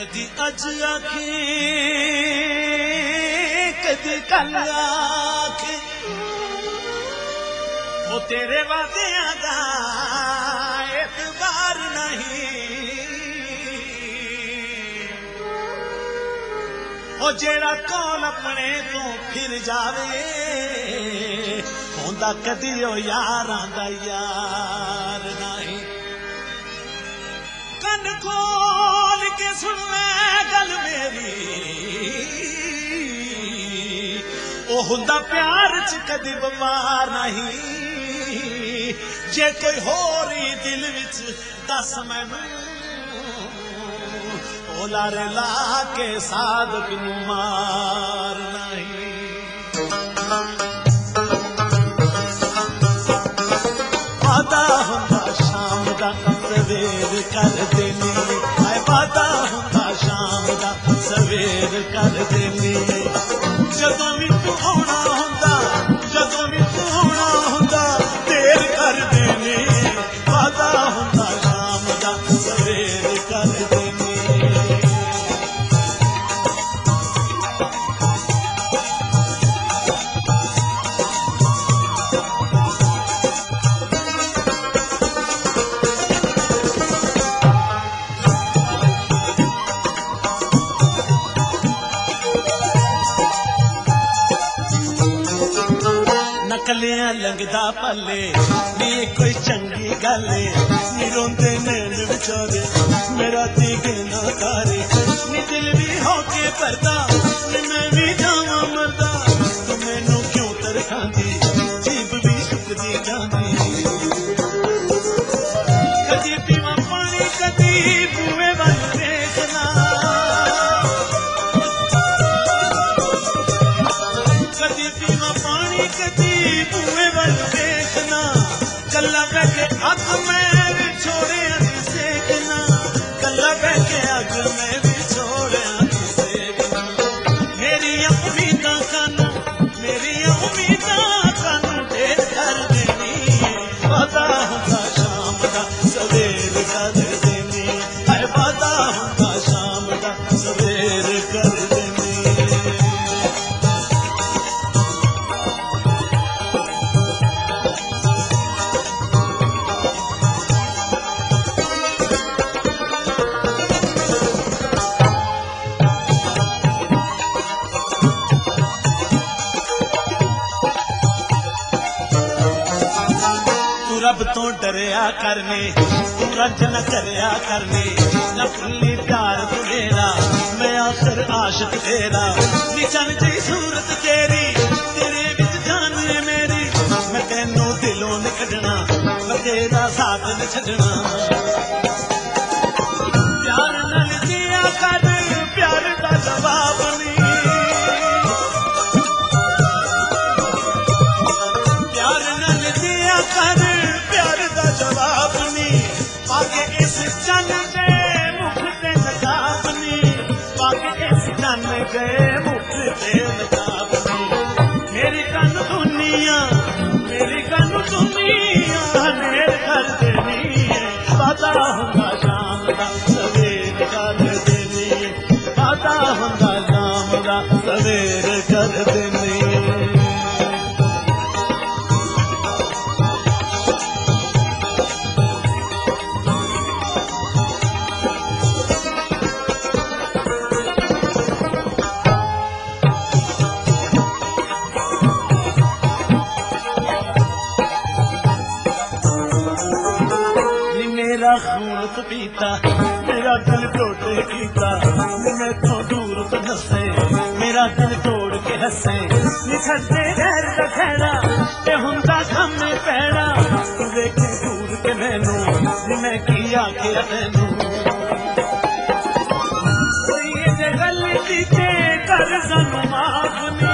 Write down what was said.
कदी अज आखे कदी कल आखे वो तेरे वादियां दा एतबार नहीं वो जेड़ा कौन अपने तो फिर जावे होंदा कदी ओ यारां दा यार नहीं। कन खोल के सुन ले गल मेरी ओ हुंदा प्यार च कदी बमार नहीं। जे कोई होर ही दिल विच दस मैनू ओ लारे ला के सादक नू मार नहीं। वादा हुंदा शाम दा सवेर कर देनी मैं वादा हुंदा शाम दा सवेर कर देनी। जदों भी तू आउणा हुंदा जदों भी तू आउणा हुंदा देर कर देनी। वादा हुंदा शाम दा सवेर कर देनी। कलियां लंघदा पले नी कोई चंगी गल नी रोंदे नैन विचोरे मेरा दिल ना तारे नी दिल भी होके भरदा नी मैं भी जावां मरदा। तू मैनू क्यों तरसांदी जीभ भी सुकदी जांदी। कदी पीवां पानी कदी बूए वल देखना कदी पीवां पानी कदी बूए वल देखना। कल्ला बैठे अग मैं भी छोड़े सेकना कल्ला बैठे अग मैं भी छोड़े सेकना। मेरिया उम्मीदां कानू ढेर कर देनी। वादा हुंदा शाम दा सवेर कर देनी है वादा हुंदा शाम दा सवेर कर देनी। रब तो डरिया करने तू रज न करया करने न भुल्ली प्यार तू मेरा मैं आखिर आशिक तेरा। निचन जी सूरत तेरी तेरे विच जान है मेरी मैं तेनू दिलों न कढना मैं तेरा साथ न छड्डना। प्यार नाल दिया कर प्यार दा जवाब नहीं प्यार नाल दिया कर जवाब नहीं। पाके इस चन गए मुख ते नकाब नहीं पाके इस चन गए मुख ते नकाब नहीं। मेरी कन दुनिया नेर कर देनी है। वादा हुंदा शाम दा सवेर कर देनी वादा हुंदा शाम दा सवेर कर देनी। मेरा खून तो पीता मेरा दिल टोटे कीता मैं तो दूर तो नसे मेरा दिल तोड़ के हसे निछड़ते गैर का खैरा ते हुंदा सामने पैड़ा। तू देखे दूर के मैनू मैं की आखिया मैनू कोई गलती ते कर सानू माफ नहीं।